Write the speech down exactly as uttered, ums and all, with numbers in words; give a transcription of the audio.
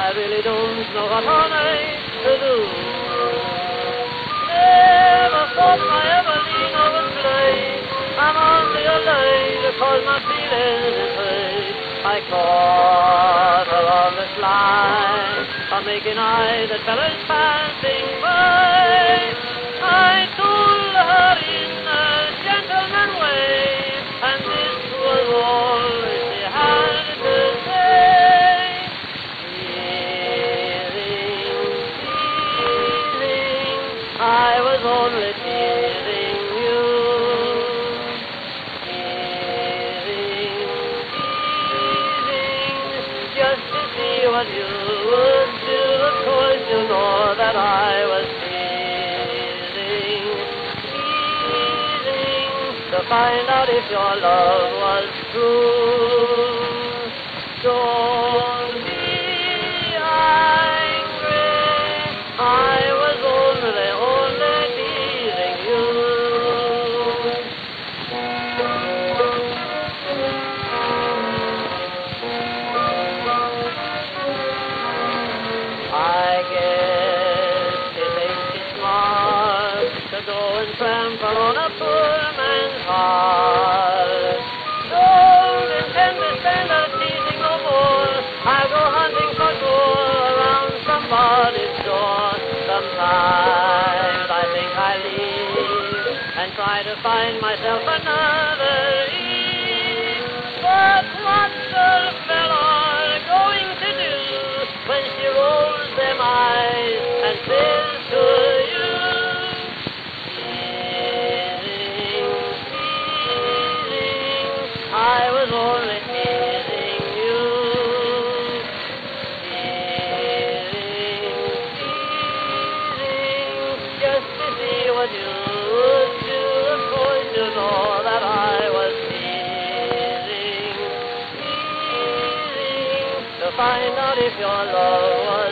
I really don't know what on earth to do. Never thought my Evelina would play. I'm only alive because my feelings is hurt. I caught her on the sly, I'm making eyes at fellas passing by. I told her in a gentleman way, and this was all she had to say. Teasing, teasing, I was only teasing you. Just to see what you would do. Of course you know that I was teasing, teasing, to find out if your love was true. Don't be angry, I was only, only teasing you. I guess she thinks it's smart to go and trample on a poor man's heart. Don't intend to stand out teasing no more. I'll go hunting for gold around somebody's door. Sometimes I think I leave and try to find myself another Eve. But what's the fella going to do when she rolls them eyes and says to you, teasing, teasing, I was only teasing you. Teasing, teasing, just to see what you would do. Of course you know that I was teasing, teasing, to find out if your love was